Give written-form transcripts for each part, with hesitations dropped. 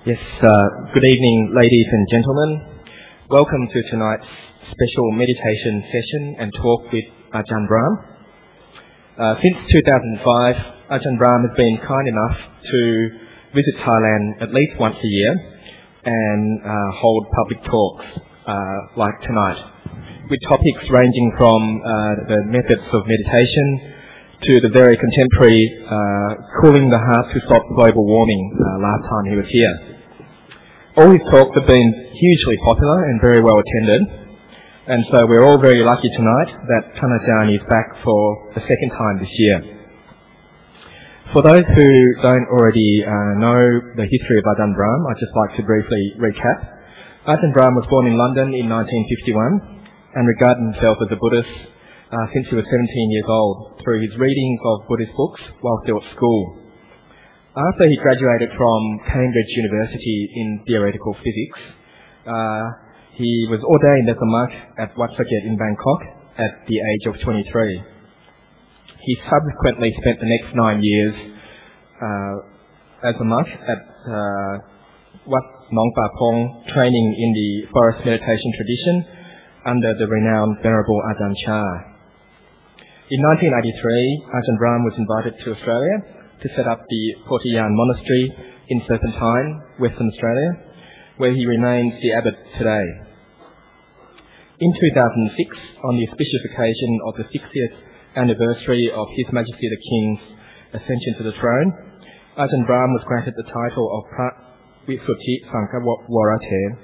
Yes, good evening, ladies and gentlemen. Welcome to tonight's special meditation session and talk with Ajahn Brahm. Since 2005, Ajahn Brahm has been kind enough to visit Thailand at least once a year and hold public talks like tonight, with topics ranging from the methods of meditation to the very contemporary cooling the heart to stop global warming last time he was here. All his talks have been hugely popular and very well attended, and so we're all very lucky tonight that Ajahn is back for the second time this year. For those who don't already know the history of Ajahn Brahm, I'd just like to briefly recap. Ajahn Brahm was born in London in 1951 and regarded himself as a Buddhist since he was 17 years old through his readings of Buddhist books while still at school. After he graduated from Cambridge University in theoretical physics, he was ordained as a monk at Wat Saket in Bangkok at the age of 23. He subsequently spent the next 9 years as a monk at Wat Nong Pa Pong, training in the forest meditation tradition under the renowned Venerable Ajahn Chah. In 1983, Ajahn Brahm was invited to Australia to set up the Portayan Monastery in Serpentine, Western Australia, where he remains the abbot today. In 2006, on the auspicious occasion of the 60th anniversary of His Majesty the King's ascension to the throne, Ajahn Brahm was granted the title of Pra Visuddhi Sankha-Warate.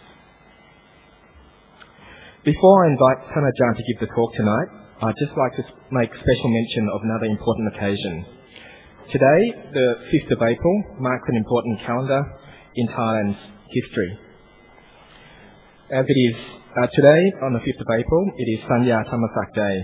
Before I invite Ajahn to give the talk tonight, I'd just like to make special mention of another important occasion. Today, the 5th of April, marks an important calendar in Thailand's history. As it is today, on the 5th of April, it is Sanya Thammasak Day.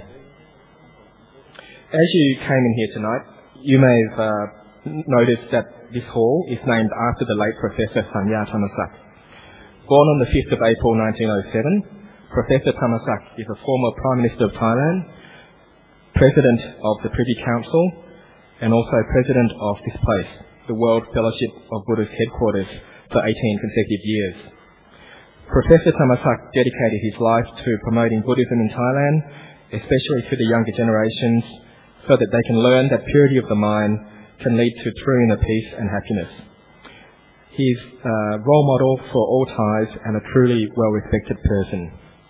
As you came in here tonight, you may have noticed that this hall is named after the late Professor Sanya Thammasak. Born on the 5th of April 1907, Professor Thammasak is a former Prime Minister of Thailand, President of the Privy Council, and also President of this place, the World Fellowship of Buddhist Headquarters, for 18 consecutive years. Professor Thammasak dedicated his life to promoting Buddhism in Thailand, especially to the younger generations, so that they can learn that purity of the mind can lead to true inner peace and happiness. He is a role model for all Thais and a truly well-respected person.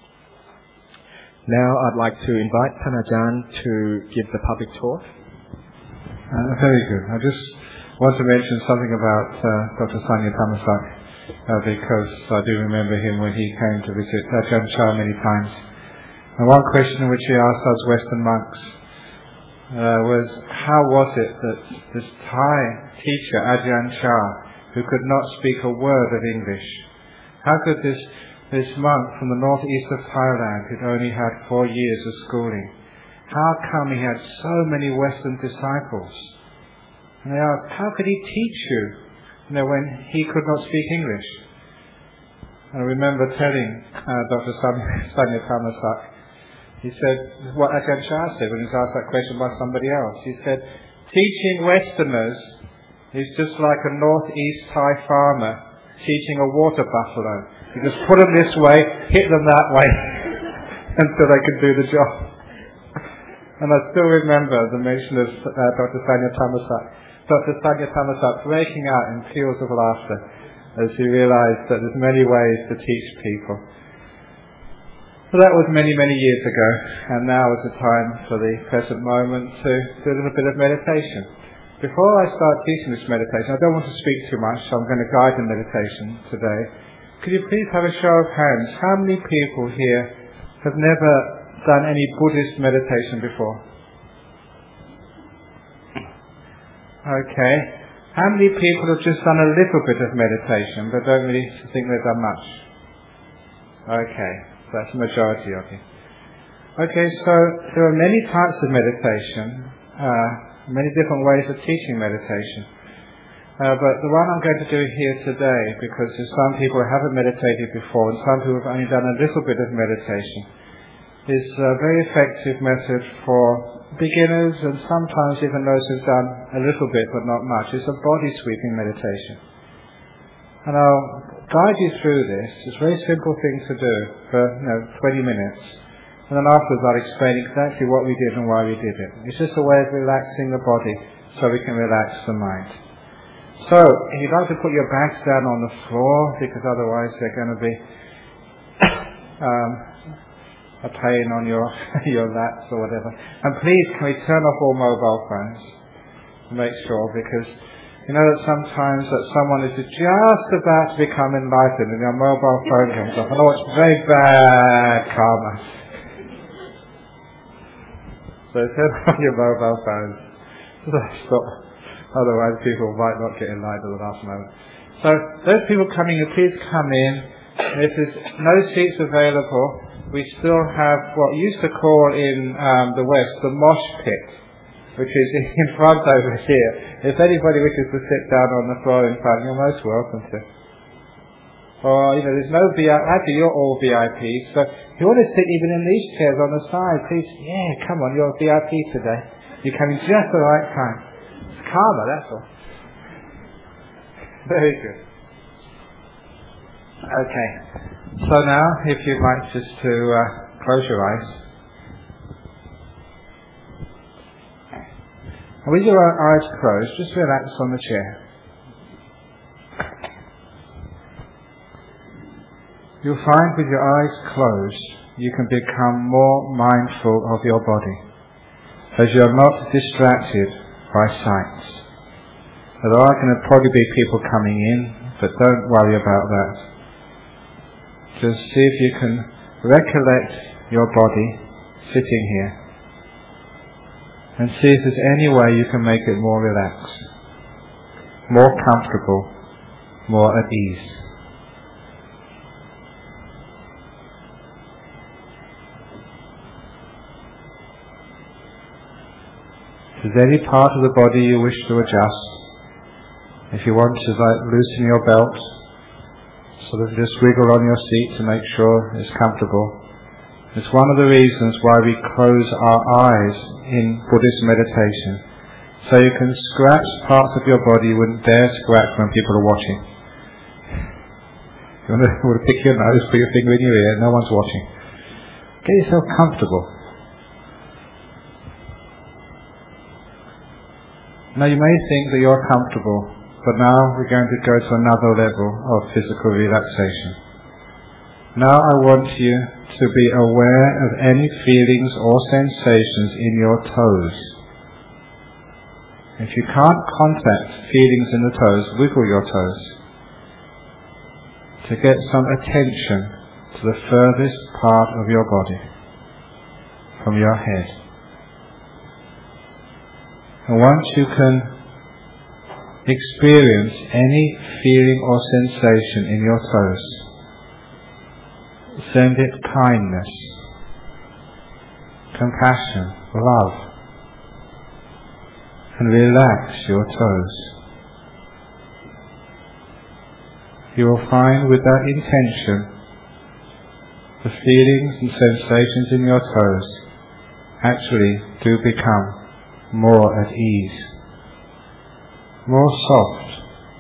Now I'd like to invite Ajahn to give the public talk. Very good. I just want to mention something about Dr. Sanya Thammasak because I do remember him when he came to visit Ajahn Chah many times. And one question which he asked us Western monks was, how was it that this Thai teacher, Ajahn Chah, who could not speak a word of English, how could this monk from the northeast of Thailand, who'd only had 4 years of schooling, how come he had so many Western disciples? And they asked, how could he teach you, when he could not speak English? I remember telling Dr. Sanya Thammasak, he said, what Ajahn Chah said when he was asked that question by somebody else. He said, teaching Westerners is just like a northeast Thai farmer teaching a water buffalo. You just put them this way, hit them that way, until they can do the job. And I still remember the mention of Dr. Sanya Thammasak. Dr. Sanya Thammasak breaking out in peals of laughter as he realized that there's many ways to teach people. Well, that was many, many years ago, and now is the time for the present moment to do a little bit of meditation. Before I start teaching this meditation, I don't want to speak too much, so I'm going to guide the meditation today. Could you please have a show of hands? How many people here have never done any Buddhist meditation before? Okay. How many people have just done a little bit of meditation but don't really think they've done much? Okay, that's the majority of you. Okay, so there are many types of meditation, many different ways of teaching meditation. But the one I'm going to do here today, because there's some people who haven't meditated before and some who have only done a little bit of meditation, is a very effective method for beginners and sometimes even those who've done a little bit but not much. It's a body sweeping meditation. And I'll guide you through this. It's a very simple thing to do for 20 minutes. And then afterwards I'll explain exactly what we did and why we did it. It's just a way of relaxing the body so we can relax the mind. So, if you'd like to put your bags down on the floor, because otherwise they're going to be a pain on your laps or whatever. And please, can we turn off all mobile phones? Make sure, because you know that sometimes that someone is just about to become enlightened and your mobile phone comes off. And it's very bad karma. So turn off your mobile phones. Stop. Otherwise people might not get enlightened at the last moment. So those people coming in, please come in. And if there's no seats available, we still have what we used to call in the West the mosh pit, which is in front over here. If anybody wishes to sit down on the floor in front, you're most welcome to. Or, there's no VIP. Actually, you're all VIPs. So if you want to sit even in these chairs on the side, please, come on, you're a VIP today. You're coming just the right time. It's karma, that's all. Very good. Okay. So now, if you'd like just to close your eyes. And with your eyes closed, just relax on the chair. You'll find with your eyes closed, you can become more mindful of your body, as you are not distracted by sights. There are going to probably be people coming in, but don't worry about that. Just see if you can recollect your body sitting here, and see if there's any way you can make it more relaxed, more comfortable, more at ease. If there's any part of the body you wish to adjust, if you want to loosen your belt, sort of just wiggle on your seat to make sure it's comfortable. It's one of the reasons why we close our eyes in Buddhist meditation, so you can scratch parts of your body you wouldn't dare scratch when people are watching. You want to pick your nose, put your finger in your ear, no one's watching. Get yourself comfortable. Now you may think that you're comfortable, but now we're going to go to another level of physical relaxation. Now I want you to be aware of any feelings or sensations in your toes. If you can't contact feelings in the toes, wiggle your toes to get some attention to the furthest part of your body from your head. And once you can experience any feeling or sensation in your toes, send it kindness, compassion, love, and relax your toes. You will find with that intention, the feelings and sensations in your toes actually do become more at ease, more soft,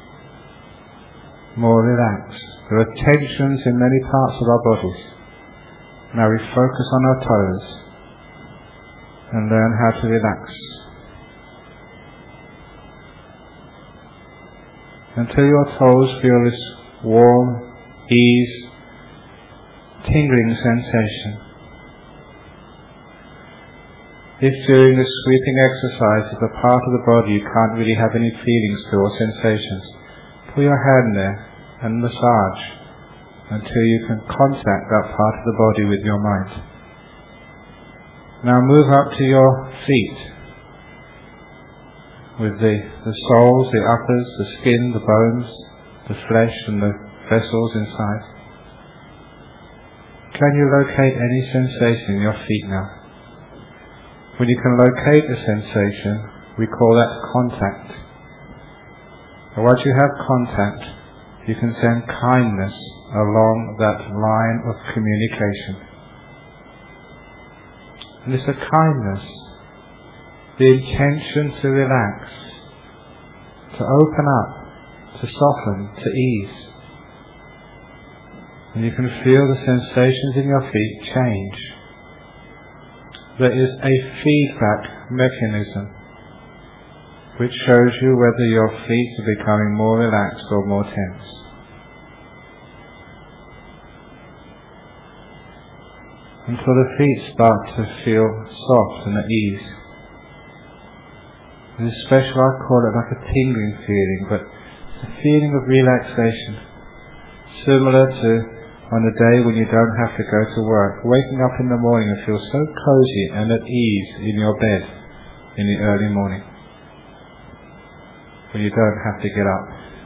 more relaxed. There are tensions in many parts of our bodies. Now we focus on our toes and learn how to relax until your toes feel this warm, ease, tingling sensation. If during this sweeping exercise is a part of the body you can't really have any feelings to or sensations, put your hand there and massage until you can contact that part of the body with your mind. Now move up to your feet with the soles, the uppers, the skin, the bones, the flesh and the vessels inside. Can you locate any sensation in your feet now? When you can locate a sensation, we call that contact. And once you have contact, you can send kindness along that line of communication. And it's a kindness, the intention to relax, to open up, to soften, to ease. And you can feel the sensations in your feet change. There is a feedback mechanism which shows you whether your feet are becoming more relaxed or more tense. Until the feet start to feel soft and at ease. It's special, I call it like a tingling feeling, but it's a feeling of relaxation, similar to on a day when you don't have to go to work, waking up in the morning and feel so cozy and at ease in your bed in the early morning, when you don't have to get up.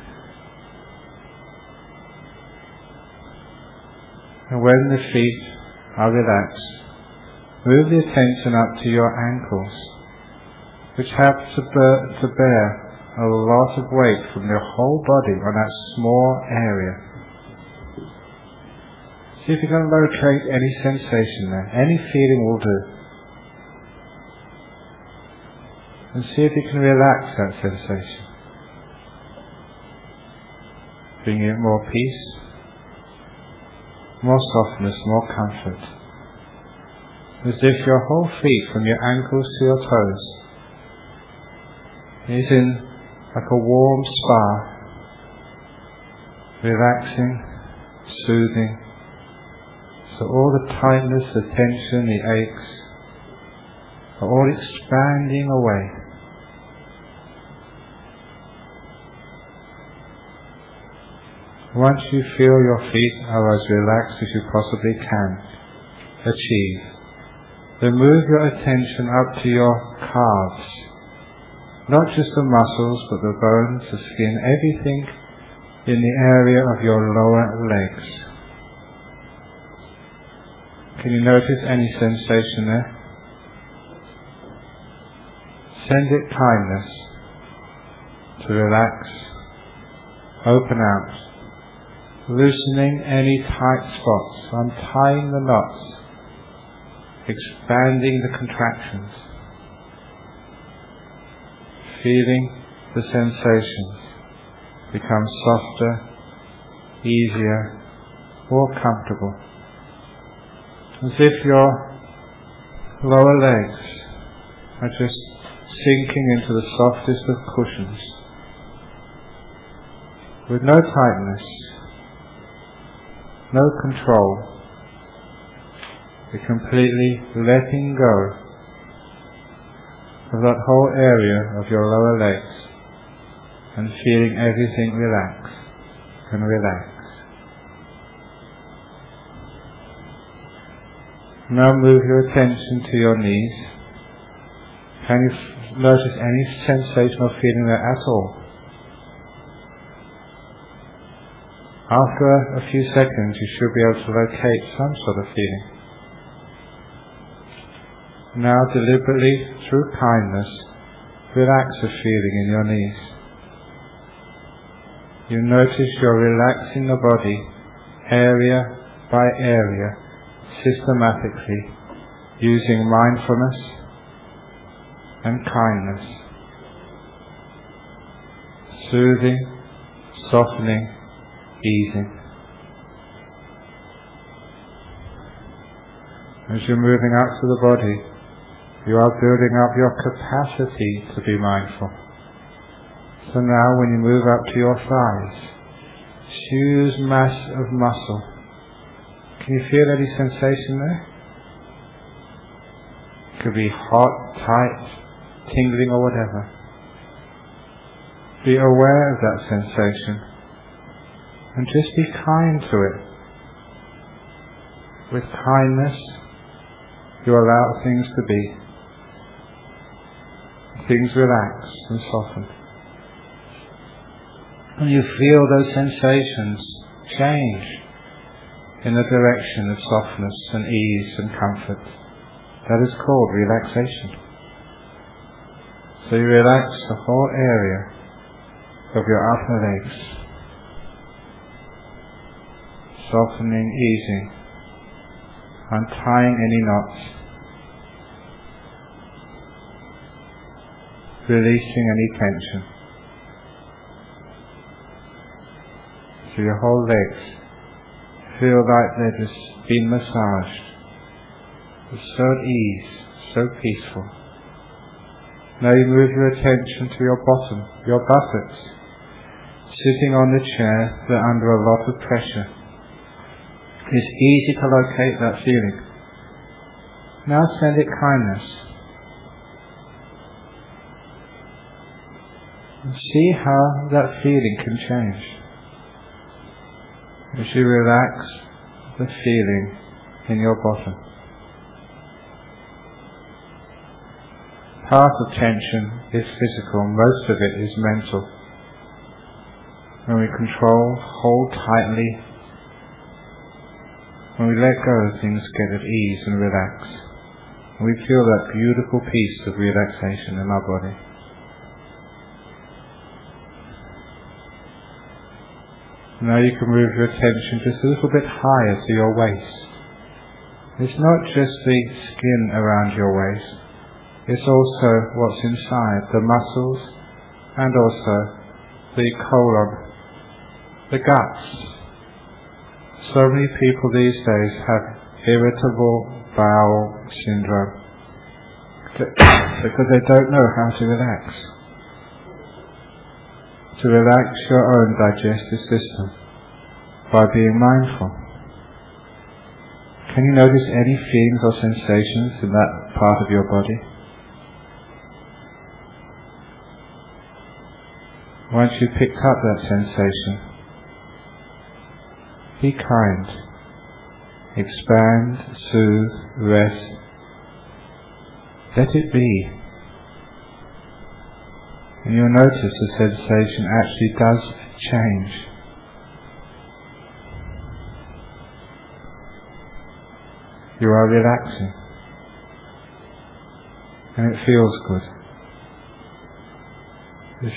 And when the feet are relaxed, move the attention up to your ankles, which have to bear a lot of weight from your whole body on that small area. See if you can locate any sensation there. Any feeling will do. And see if you can relax that sensation. Bringing it more peace, more softness, more comfort. As if your whole feet, from your ankles to your toes, is in like a warm spa, relaxing, soothing. So all the tightness, the tension, the aches are all expanding away. Once you feel your feet are as relaxed as you possibly can achieve, then move your attention up to your calves. Not just the muscles, but the bones, the skin, everything in the area of your lower legs. Can you notice any sensation there? Send it kindness to relax, open out, loosening any tight spots, untying the knots, expanding the contractions, feeling the sensations become softer, easier, more comfortable. As if your lower legs are just sinking into the softest of cushions, with no tightness, no control. You're completely letting go of that whole area of your lower legs and feeling everything relax and relax. Now move your attention to your knees. Can you notice any sensation or feeling there at all? After a few seconds you should be able to locate some sort of feeling. Now deliberately, through kindness, relax the feeling in your knees. You notice you're relaxing the body area by area, systematically, using mindfulness and kindness, soothing, softening, easing. As you're moving out to the body, you are building up your capacity to be mindful. So now when you move up to your thighs, huge mass of muscle. Can you feel any sensation there? It could be hot, tight, tingling or whatever. Be aware of that sensation and just be kind to it. With kindness, you allow things to be. Things relax and soften. And you feel those sensations change in the direction of softness and ease and comfort. That is called relaxation. So you relax the whole area of your upper legs, softening, easing, untying any knots, releasing any tension. So your whole legs feel like they're just being massaged. It's so at ease, so peaceful. Now you move your attention to your bottom, your buttocks, sitting on the chair, they're under a lot of pressure. It's easy to locate that feeling. Now send it kindness. And see how that feeling can change. As you relax the feeling in your bottom. Part of tension is physical, most of it is mental. When we control, hold tightly, when we let go, things get at ease and relax. And we feel that beautiful peace of relaxation in our body. Now you can move your attention just a little bit higher to your waist. It's not just the skin around your waist, it's also what's inside, the muscles and also the colon, the guts. So many people these days have irritable bowel syndrome because they don't know how to relax. To relax your own digestive system by being mindful. Can you notice any feelings or sensations in that part of your body? Once you picked up that sensation, be kind. Expand, soothe, rest. Let it be. And you'll notice the sensation actually does change. You are relaxing. And it feels good. As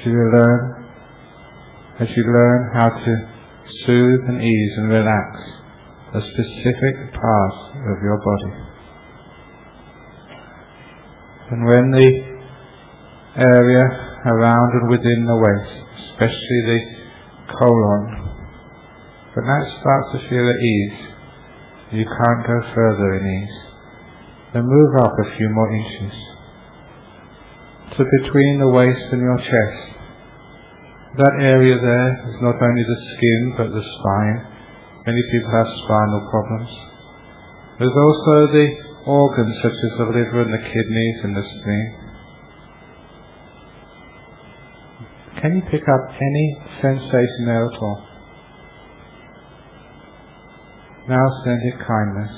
you learn how to soothe and ease and relax a specific part of your body. And when the area around and within the waist, especially the colon, when that starts to feel at ease, you can't go further in ease. Then move up a few more inches. So between the waist and your chest, that area there is not only the skin but the spine. Many people have spinal problems. There's also the organs such as the liver and the kidneys and the spleen. Can you pick up any sensation there at all? Now send it kindness.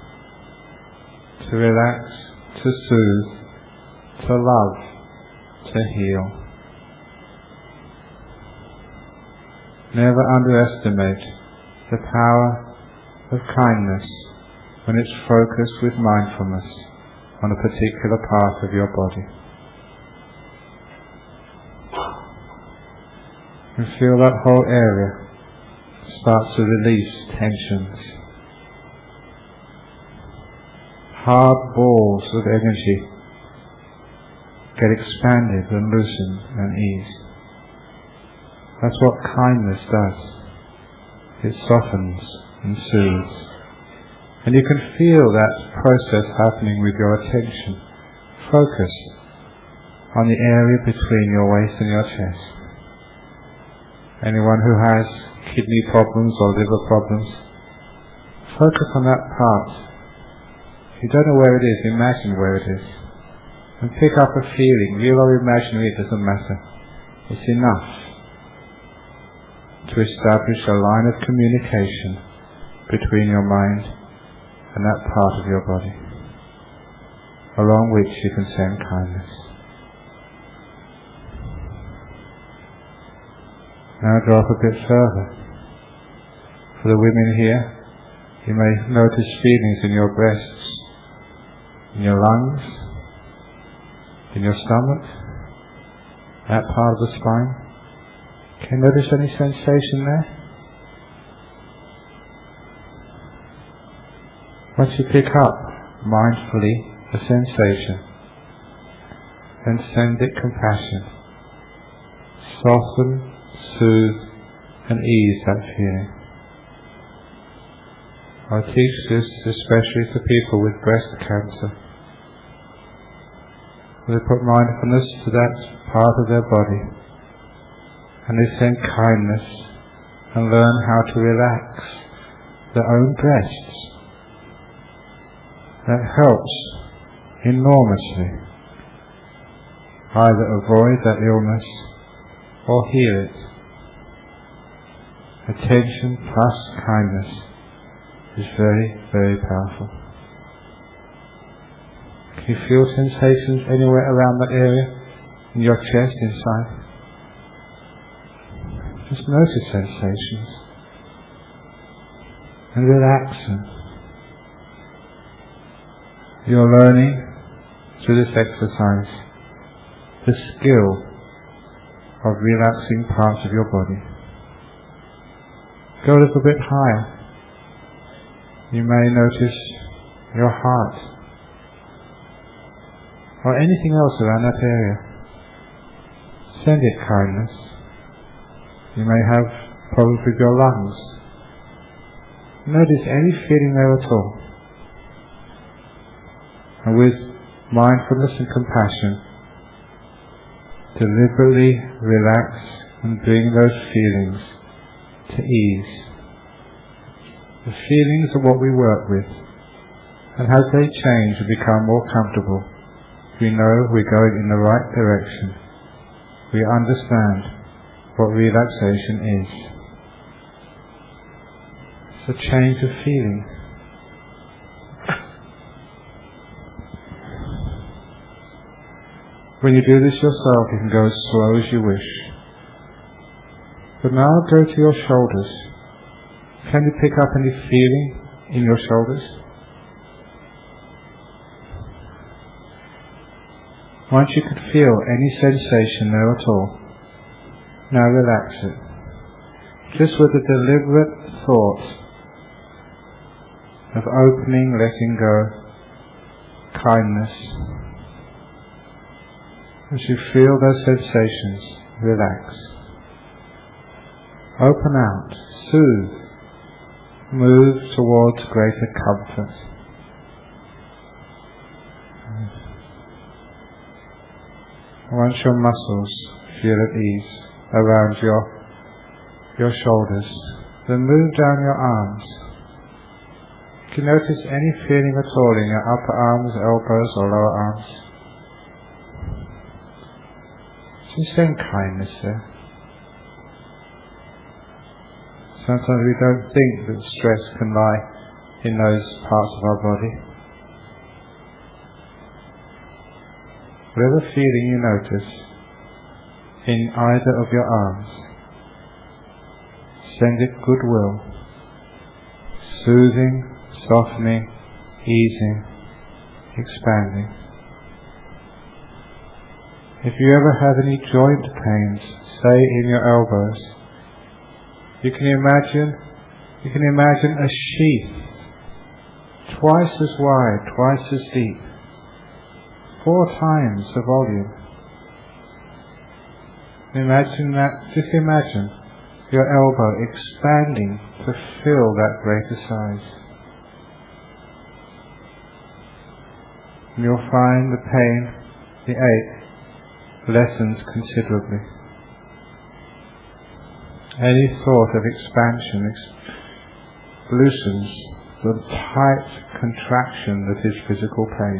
To relax, to soothe, to love, to heal. Never underestimate the power of kindness when it's focused with mindfulness on a particular part of your body. And feel that whole area start to release tensions. Hard balls of energy get expanded and loosened and eased. That's what kindness does. It softens and soothes. And you can feel that process happening with your attention focused on the area between your waist and your chest. Anyone who has kidney problems or liver problems, focus on that part. If you don't know where it is, imagine where it is. And pick up a feeling, real or imaginary, it doesn't matter. It's enough to establish a line of communication between your mind and that part of your body, along which you can send kindness. Now drop a bit further. For the women here, you may notice feelings in your breasts, in your lungs, in your stomach, that part of the spine. Can you notice any sensation there? Once you pick up mindfully a sensation, then send it compassion. Soften, soothe and ease that feeling. I teach this especially to people with breast cancer. They put mindfulness to that part of their body, and they send kindness and learn how to relax their own breasts. That helps enormously, either avoid that illness or heal it. Attention plus kindness is very, very powerful. Can you feel sensations anywhere around that area? In your chest, inside? Just notice sensations and relax them. You're learning through this exercise the skill of relaxing parts of your body. Go a little bit higher. You may notice your heart or anything else around that area. Send it kindness. You may have problems with your lungs. Notice any feeling there at all. And with mindfulness and compassion, deliberately relax and bring those feelings to ease. The feelings are what we work with, and as they change and become more comfortable, we know we're going in the right direction. We understand what relaxation is. It's a change of feeling. When you do this yourself, you can go as slow as you wish. But now go to your shoulders. Can you pick up any feeling in your shoulders? Once you can feel any sensation there at all, now relax it. Just with a deliberate thought of opening, letting go, kindness. As you feel those sensations, relax. Open out, soothe, move towards greater comfort. Once your muscles feel at ease around your shoulders, then move down your arms. You can notice any feeling at all in your upper arms, elbows or lower arms. Just send kindness there. Sometimes we don't think that stress can lie in those parts of our body. Whatever feeling you notice in either of your arms, send it goodwill, soothing, softening, easing, expanding. If you ever have any joint pains, say in your elbows, you can imagine a sheath twice as wide, twice as deep, 4 times the volume. Imagine that, just imagine your elbow expanding to fill that greater size. And you'll find the pain, the ache, lessens considerably. Any thought of expansion loosens the tight contraction that is physical pain.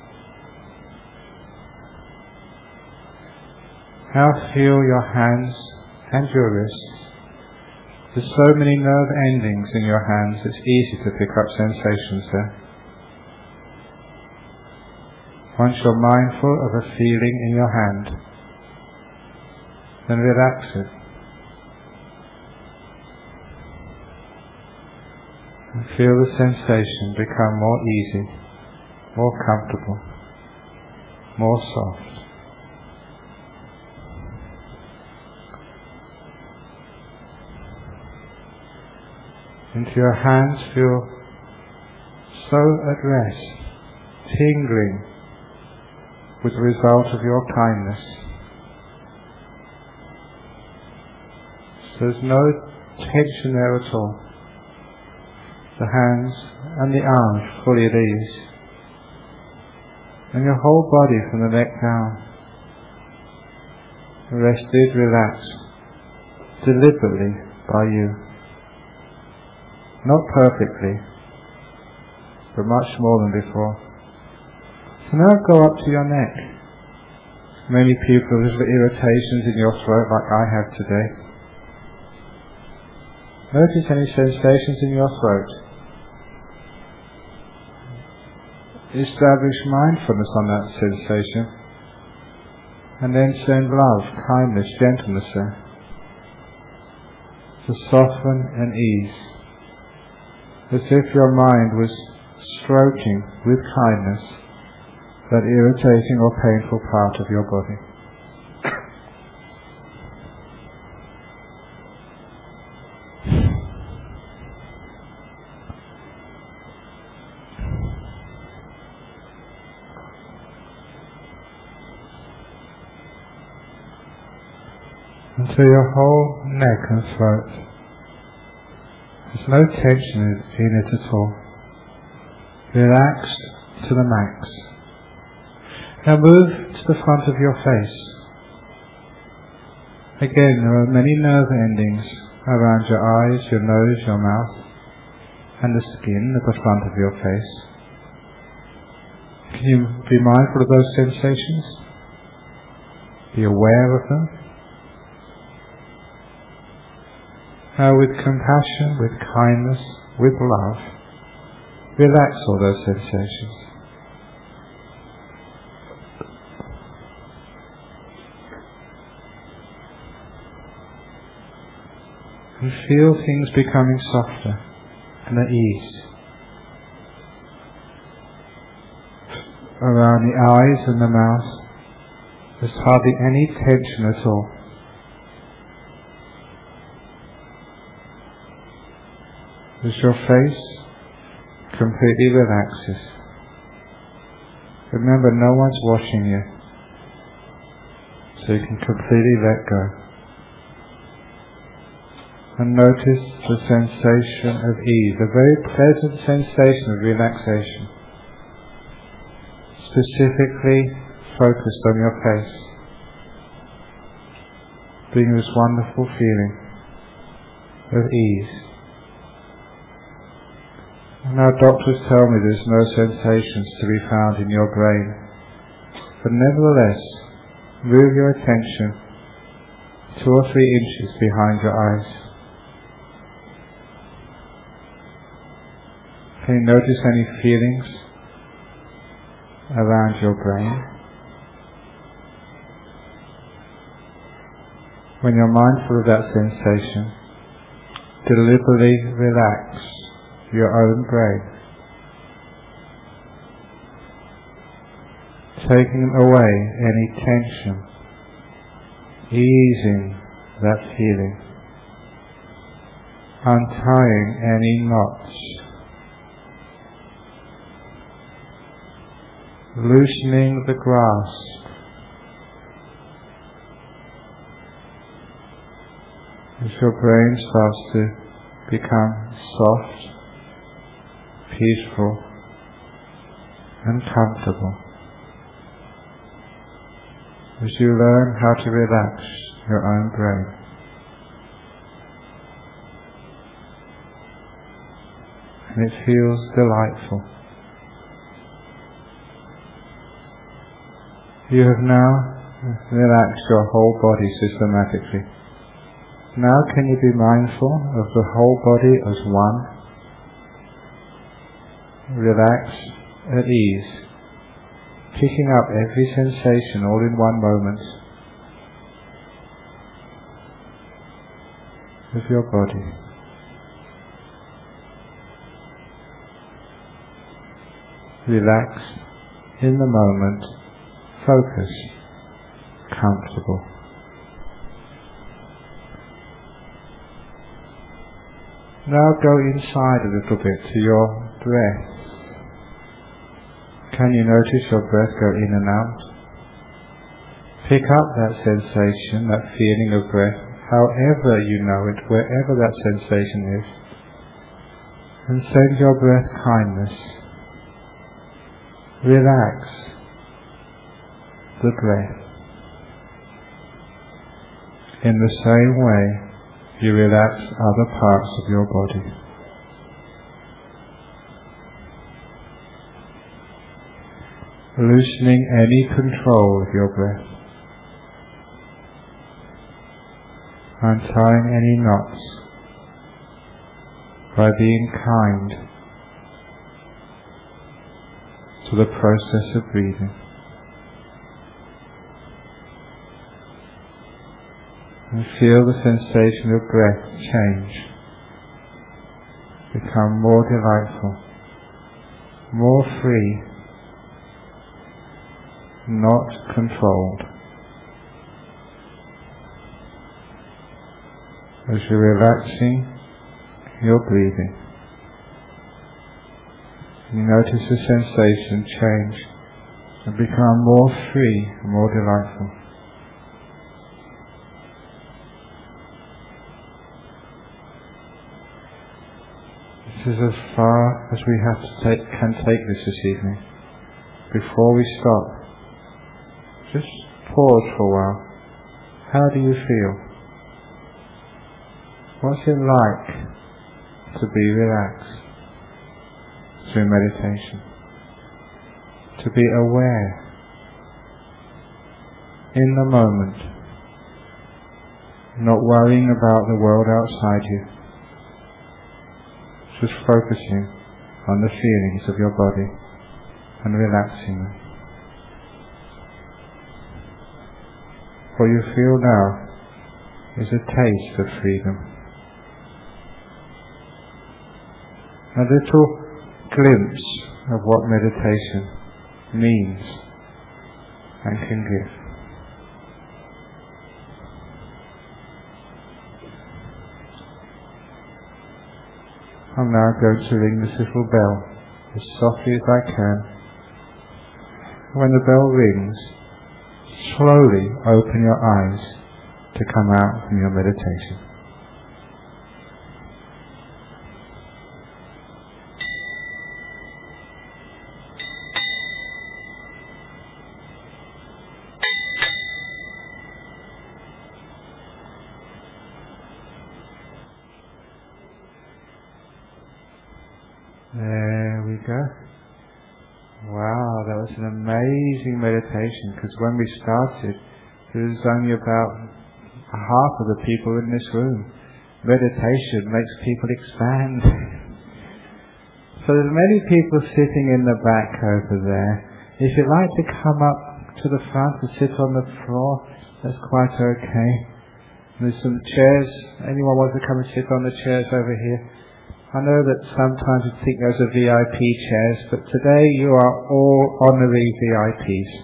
Now feel your hands and your wrists. There's so many nerve endings in your hands, it's easy to pick up sensations there. Once you're mindful of a feeling in your hand, then relax it. And feel the sensation become more easy, more comfortable, more soft. Into your hands feel so at rest, tingling with the result of your kindness. So there's no tension there at all. the hands and the arms fully at ease, and your whole body from the neck down, rested, relaxed, deliberately by you. Not perfectly, but much more than before. So now go up to your neck. Many people have irritations in your throat like I have today. Notice any sensations in your throat. Establish mindfulness on that sensation, and then send love, kindness, gentleness there to soften and ease, as if your mind was stroking with kindness that irritating or painful part of your body. Until your whole neck and throat, there's no tension in it at all. Relaxed to the max. Now move to the front of your face. Again, there are many nerve endings around your eyes, your nose, your mouth, and the skin at the front of your face. Can you be mindful of those sensations? Be aware of them? Now with compassion, with kindness, with love, relax all those sensations. And feel things becoming softer and at ease. Around the eyes and the mouth, there's hardly any tension at all. As your face completely relaxes. Remember, no one's watching you, so you can completely let go. And notice the sensation of ease, a very pleasant sensation of relaxation, specifically focused on your face, bringing this wonderful feeling of ease. Now doctors tell me there's no sensations to be found in your brain, but nevertheless, move your attention 2 or 3 inches behind your eyes. Can you notice any feelings around your brain? When you're mindful of that sensation, deliberately relax your own brain, taking away any tension, easing that feeling, untying any knots, loosening the grasp as your brain starts to become soft, peaceful and comfortable as you learn how to relax your own brain. And it feels delightful. You have now relaxed your whole body systematically. Now can you be mindful of the whole body as one? Relax at ease, picking up every sensation all in one moment of your body. Relax in the moment, focus, comfortable. Now go inside a little bit to your breath. Can you notice your breath go in and out? Pick up that sensation, that feeling of breath, however you know it, wherever that sensation is. And send your breath kindness. Relax the breath in the same way you relax other parts of your body. Loosening any control of your breath. Untying any knots by being kind to the process of breathing. And feel the sensation of breath change, become more delightful, more free, not controlled. As you're relaxing your breathing, you notice the sensation change and become more free, more delightful. This is as far as we can take this evening. Before we stop, just pause for a while. How do you feel? What's it like to be relaxed through meditation? To be aware in the moment, not worrying about the world outside you, just focusing on the feelings of your body and relaxing them. What you feel now is a taste of freedom. A little glimpse of what meditation means and can give. I'm now going to ring this little bell as softly as I can. When the bell rings, slowly open your eyes to come out from your meditation. There we go. Wow, that was an amazing meditation, because when we started, there was only about half of the people in this room. Meditation makes people expand. So there's many people sitting in the back over there. If you'd like to come up to the front and sit on the floor, that's quite okay. There's some chairs. Anyone wants to come and sit on the chairs over here? I know that sometimes you think those are VIP chairs, but today you are all honorary VIPs.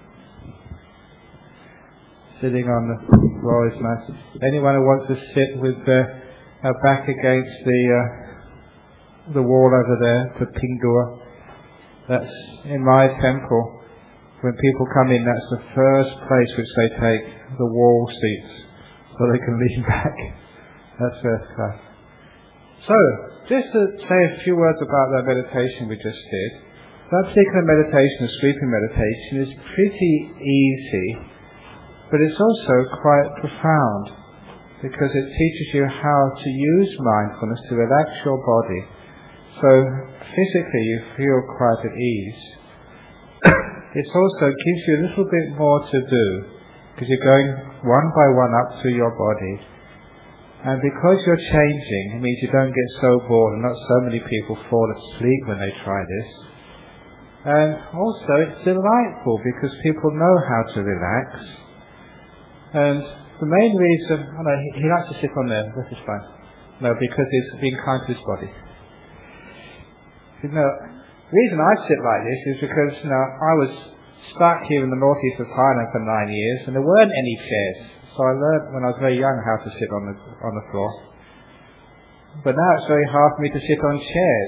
Sitting on the floor is nice. Anyone who wants to sit with their back against the wall over there, the Pingdua, that's in my temple. When people come in, that's the first place which they take, the wall seats, so they can lean back. That's first class. So, just to say a few words about that meditation we just did. That particular meditation, the sleeping meditation, is pretty easy, but it's also quite profound, because it teaches you how to use mindfulness to relax your body. So, physically you feel quite at ease. It also gives you a little bit more to do, because you're going one by one up through your body. And because you're changing, it means you don't get so bored, and not so many people fall asleep when they try this. And also it's delightful, because people know how to relax. And the main reason, he likes to sit on there, this is fine. No, because he's being kind to his body. The reason I sit like this is because I was stuck here in the northeast of Thailand for 9 years, and there weren't any chairs. So I learned when I was very young how to sit on the floor. But now it's very hard for me to sit on chairs.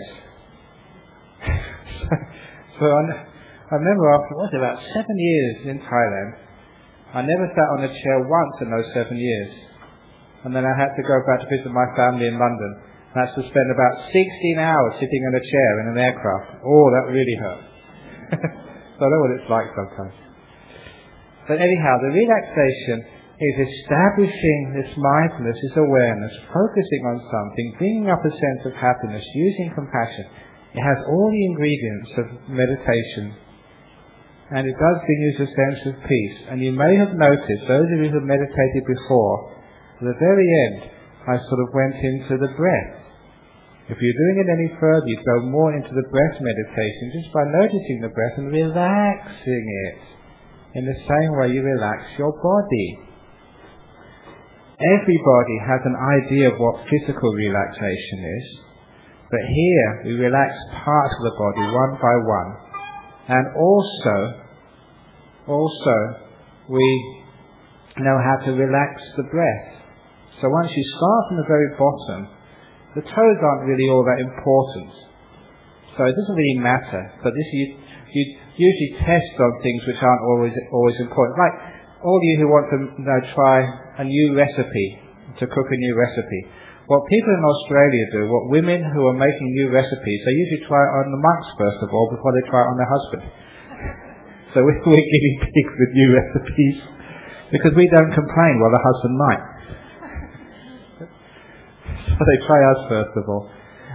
so I remember after, about 7 years in Thailand, I never sat on a chair once in those 7 years. And then I had to go back to visit my family in London. That's to spend about 16 hours sitting in a chair in an aircraft. Oh, that really hurt. So I know what it's like sometimes. But anyhow, the relaxation is establishing this mindfulness, this awareness, focusing on something, bringing up a sense of happiness, using compassion. It has all the ingredients of meditation. And it does bring you to a sense of peace. And you may have noticed, those of you who have meditated before, at the very end, I sort of went into the breath. If you're doing it any further, you go more into the breath meditation just by noticing the breath and relaxing it in the same way you relax your body. Everybody has an idea of what physical relaxation is, but here we relax parts of the body one by one, and also we know how to relax the breath. So once you start from the very bottom, the toes aren't really all that important. So it doesn't really matter. But this you usually test on things which aren't always important. Like all you who want to try a new recipe, to cook a new recipe. What people in Australia do, what women who are making new recipes, they usually try it on the monks first of all before they try it on their husband. So we're guinea pigs with new recipes because we don't complain while the husband might. So they try us first of all.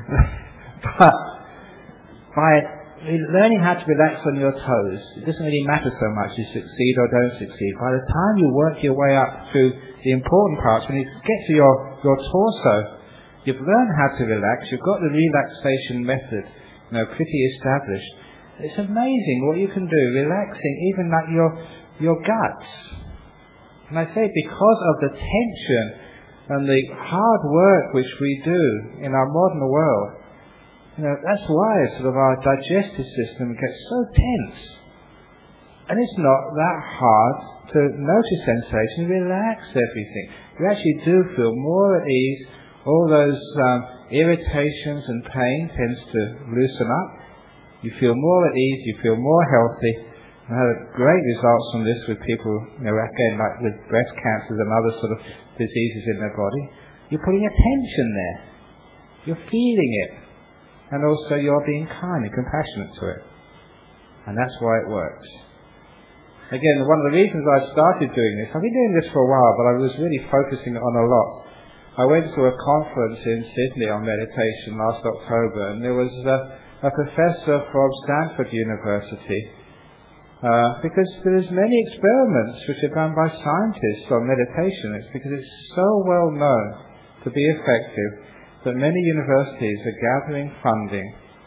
But by learning how to relax on your toes, it doesn't really matter so much you succeed or don't succeed. By the time you work your way up through the important parts, when you get to your torso, you've learned how to relax, you've got the relaxation method pretty established. It's amazing what you can do, relaxing even like your guts. And I say because of the tension and the hard work which we do in our modern world, that's why sort of our digestive system gets so tense. And it's not that hard to notice sensation, relax everything. You actually do feel more at ease. All those irritations and pain tends to loosen up. You feel more at ease, you feel more healthy. I had great results from this with people, again, like with breast cancers and other sort of diseases in their body. You're putting attention there. You're feeling it. And also you're being kind and compassionate to it. And that's why it works. Again, one of the reasons I started doing this, I've been doing this for a while, but I was really focusing on a lot. I went to a conference in Sydney on meditation last October, and there was a professor from Stanford University, because there's many experiments which are done by scientists on meditation. It's because it's so well known to be effective that many universities are gathering funding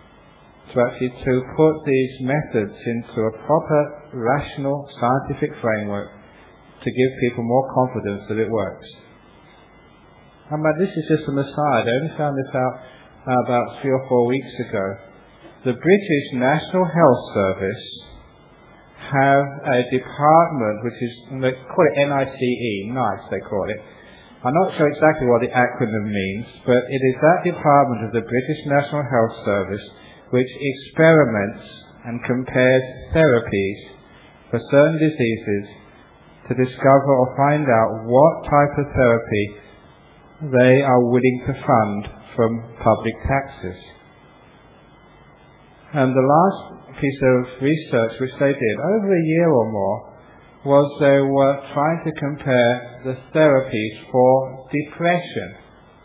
to put these methods into a proper, rational, scientific framework to give people more confidence that it works. And this is just an aside. I only found this out about 3 or 4 weeks ago. The British National Health Service have a department which is, they call it NICE, NICE they call it. I'm not sure exactly what the acronym means, but it is that department of the British National Health Service which experiments and compares therapies for certain diseases to discover or find out what type of therapy they are willing to fund from public taxes. And the last piece of research which they did, over a year or more, was they were trying to compare the therapies for depression.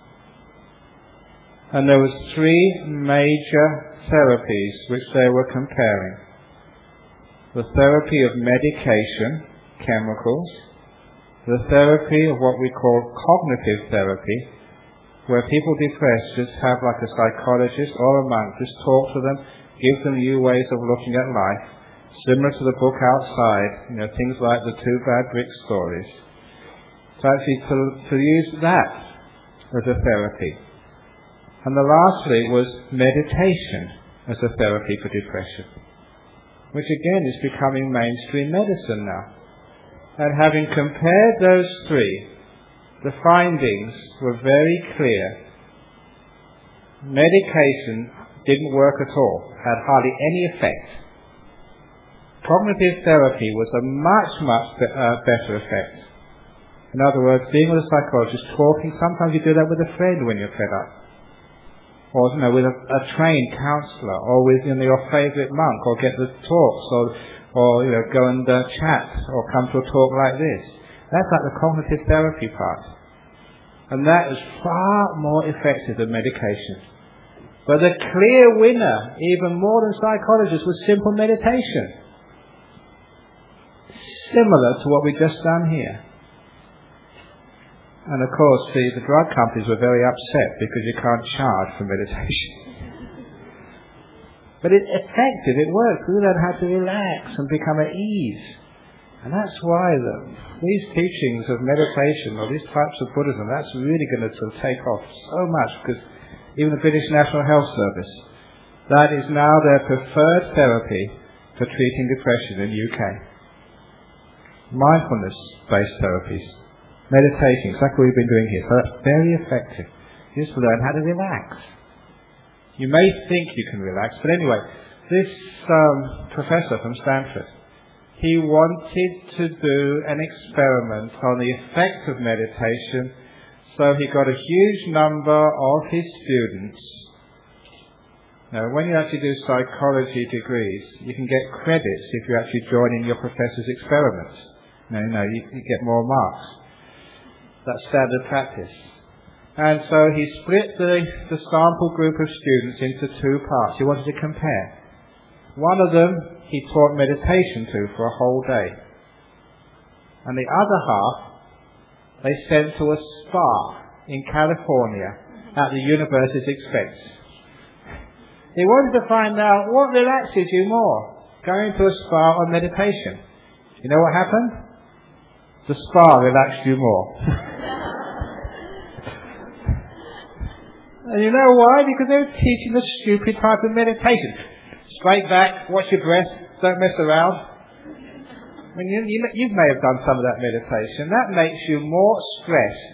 And there was 3 major therapies which they were comparing. The therapy of medication, chemicals, the therapy of what we call cognitive therapy, where people depressed just have like a psychologist or a monk just talk to them, give them new ways of looking at life, similar to the book outside, things like the 2 Bad Brick Stories. So actually to use that as a therapy. And the lastly was meditation as a therapy for depression, which again is becoming mainstream medicine now. And having compared those 3, the findings were very clear. Medication didn't work at all, had hardly any effect. Cognitive therapy was a much better effect. In other words, being with a psychologist, talking, sometimes you do that with a friend when you're fed up. or with a trained counsellor, or with your favourite monk, or get the talks, or go and chat, or come to a talk like this. That's like the cognitive therapy part, and that is far more effective than medication. But the clear winner, even more than psychologists, was simple meditation, similar to what we've just done here. And of course, the drug companies were very upset because you can't charge for meditation. But it's effective, it works. We learn how to relax and become at ease. And that's why these teachings of meditation, or these types of Buddhism, that's really going to take off so much, because even the British National Health Service, that is now their preferred therapy for treating depression in the UK. Mindfulness-based therapies. Meditating, exactly what we've been doing here. So that's very effective. You just learn how to relax. You may think you can relax, but anyway, this professor from Stanford, he wanted to do an experiment on the effect of meditation, so he got a huge number of his students. Now, when you actually do psychology degrees, you can get credits if you actually join in your professor's experiments. You get more marks. That's standard practice. And so he split the sample group of students into two parts. He wanted to compare. One of them he taught meditation to for a whole day. And the other half they sent to a spa in California at the university's expense. He wanted to find out what relaxes you more, going to a spa or meditation. You know what happened? The spa relaxed you more. And you know why? Because they were teaching the stupid type of meditation. Straight back, watch your breath, don't mess around. I mean, you may have done some of that meditation. That makes you more stressed.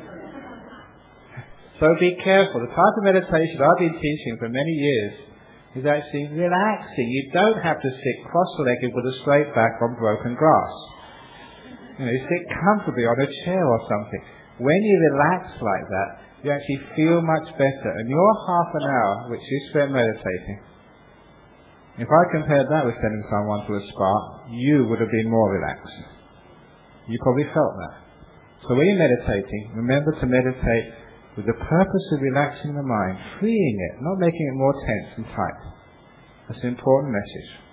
So be careful. The type of meditation I've been teaching for many years is actually relaxing. You don't have to sit cross-legged with a straight back on broken grass. You sit comfortably on a chair or something. When you relax like that, you actually feel much better. And your half an hour, which you spend meditating, if I compared that with sending someone to a spa, you would have been more relaxed. You probably felt that. So when you're meditating, remember to meditate with the purpose of relaxing the mind, freeing it, not making it more tense and tight. That's an important message.